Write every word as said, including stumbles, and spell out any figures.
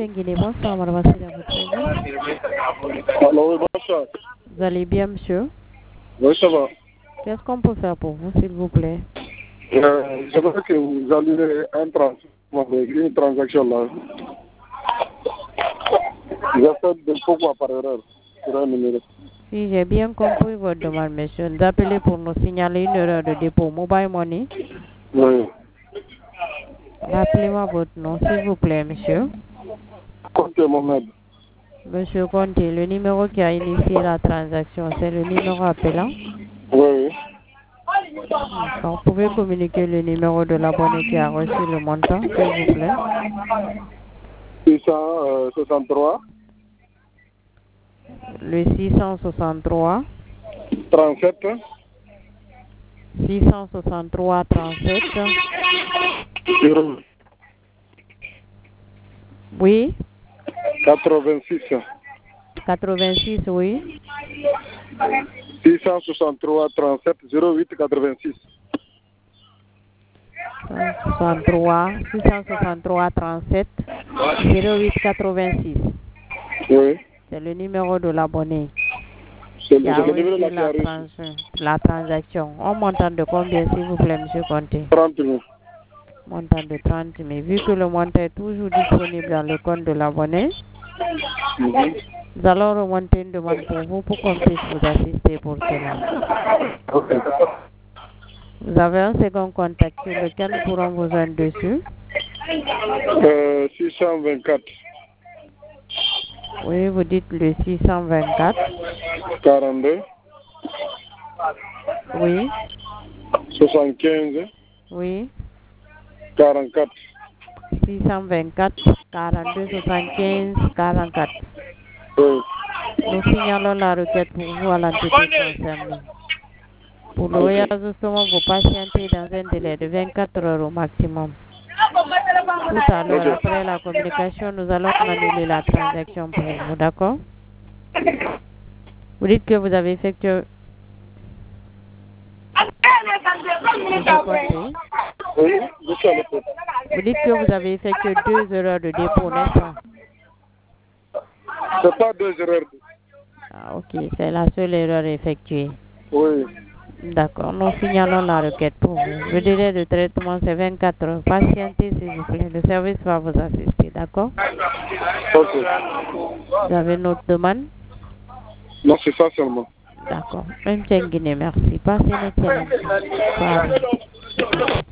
Guinée, bonsoir, madame Assira, votre service. Alors, oui, bonsoir. Vous allez bien, monsieur? Oui, ça va. Qu'est-ce qu'on peut faire pour vous, s'il vous plaît? Euh, J'aimerais que vous allumiez un trans une transaction là. J'ai fait de pourquoi par erreur sur un numéro. Si j'ai bien compris votre demande, monsieur, vous appelez pour nous signaler une erreur de dépôt Mobile Money. Oui. Rappelez-moi votre nom, s'il vous plaît, monsieur. Comptez Mohamed. Monsieur Conté, le numéro qui a initié la transaction, c'est le numéro appelant? Oui. Vous pouvez communiquer le numéro de l'abonné qui a reçu le montant, s'il vous plaît? six cent soixante-trois. Le six cent soixante-trois. trente-sept. six cent soixante-trois trente-sept. zéro. Oui. quatre-vingt-six. quatre-vingt-six, oui. six cent soixante-trois trente-sept zéro huit quatre-vingt-six. six cent soixante-trois, six cent soixante-trois trente-sept zéro huit quatre-vingt-six. Oui. C'est le numéro de l'abonné. C'est qui a le numéro de reçu la la, trans la transaction. On montant de combien, s'il vous plaît, monsieur Conté? trente mille. Montant de trente mille. Vu que le montant est toujours disponible dans le compte de l'abonné, Mm-hmm. nous allons remonter une demande pour vous pour qu'on puisse vous assister pour cela. Okay. Vous avez un second contact sur lequel nous pourrons vous joindre dessus? Euh, six cent vingt-quatre. Oui, vous dites le six cent vingt-quatre. quarante-deux. Oui. soixante-quinze. Oui. quarante-quatre. six cent vingt-quatre, quarante-deux, soixante-quinze, quarante-quatre. Oui. Nous signalons la requête pour vous à l'entité concernée. Pour le réajustement, vous patientez dans un délai de vingt-quatre heures au maximum. Tout à l'heure, okay. Après la communication, nous allons annuler la transaction pour vous, d'accord? Vous dites que vous avez effectué... Oui, vous dites que vous avez effectué deux erreurs de dépôt, n'est-ce pas? C'est pas deux erreurs. Ah, ok, c'est la seule erreur effectuée. Oui. D'accord, nous signalons la requête pour vous. Le délai de traitement, c'est vingt-quatre heures. Patientez, s'il vous plaît. Le service va vous assister, d'accord? Ok. Vous avez une autre demande? Non, c'est ça seulement. D'accord. Même Guinée, merci. Passez une excellente soirée.